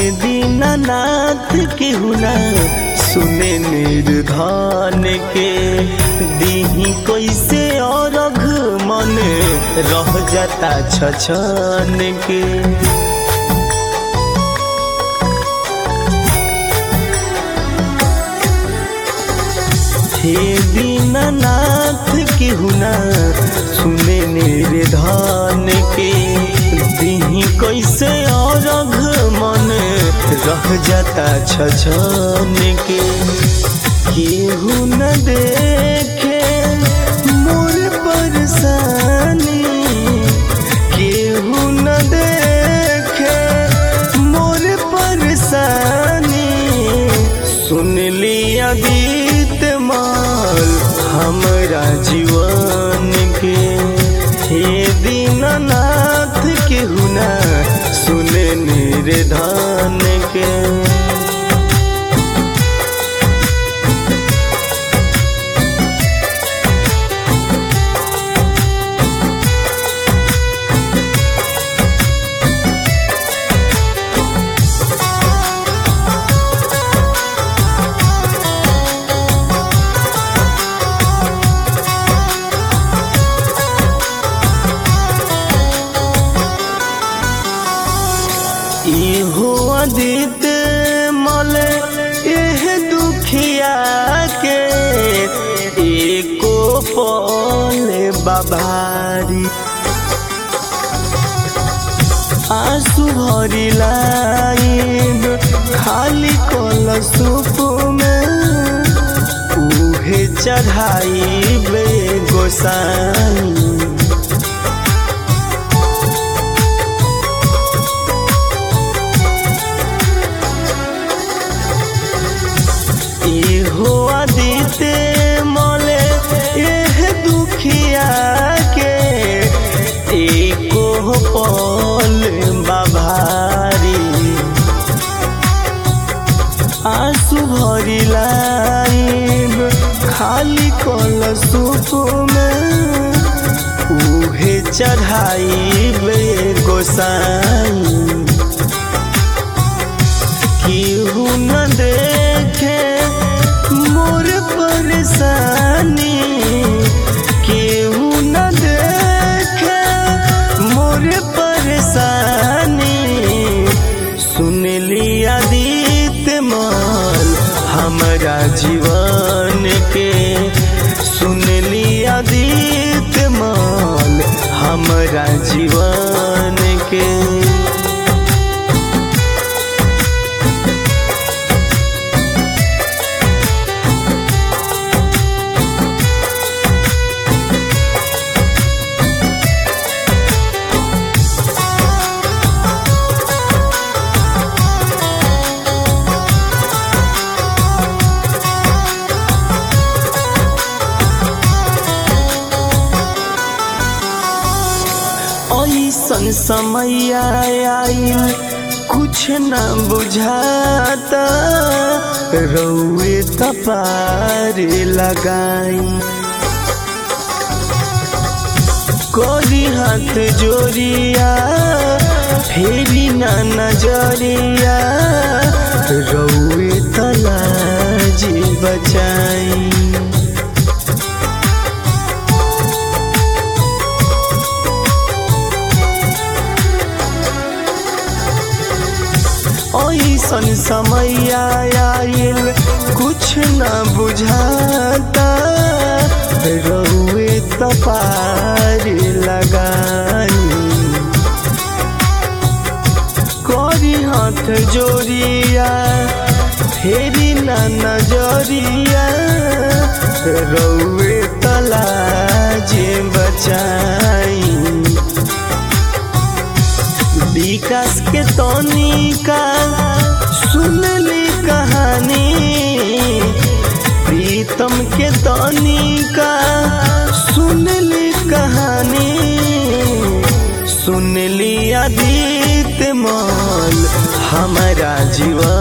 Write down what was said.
दीनानाथ केहू ना सुने निर्धन के दीही कैसे अरघ मन रह जाता छछन के। हे दीनानाथ केहू ना सुने निर्धन के दीही कैसे अरघ मन रह जाता छछन के। केहू न देखे मोर परेशानी, केहू न देखे मोर परेशानी, सुन लिया गीत माल हमरा जीवन के। हे दीनानाथ केहू ना सुने निर्धन के। इहो अदित मल एह दुखिया के एको पल बाबारी। आंसू भरी लाइब खाली कलशुप में उहे चढ़ाइबे गोसाई। इहो आदिते मले एह दुखिया के एको पल बाभारी। आंसू भरी लाइब खाली कलशुप में उहे चढ़ाइबे गोसाई। केहू न देखे मोर परेशानी, केहू न देखे मोर परेशानी, सुन लिया दीत माल हमरा जीवन के। सुन लिया दीत माल हमरा जीवन के। ऐसन समय आइल कुछ न बुझाता, रउए तपार लगाई। कोरी हाथ जोड़िया फेरी ना नजरिया, रउए तलाज बचाई। ऐसन समय आइल कुछ न बुझाता, रउए तपार लगाई। कोरी हाथ जोड़िया फेरी ना नजरिया, रउए तलाज बचाई। विकास के तनिका सुनली कहानी, प्रीतम के तनिका सुनली कहानी, सुन लिया दीत माल हमारा जीवन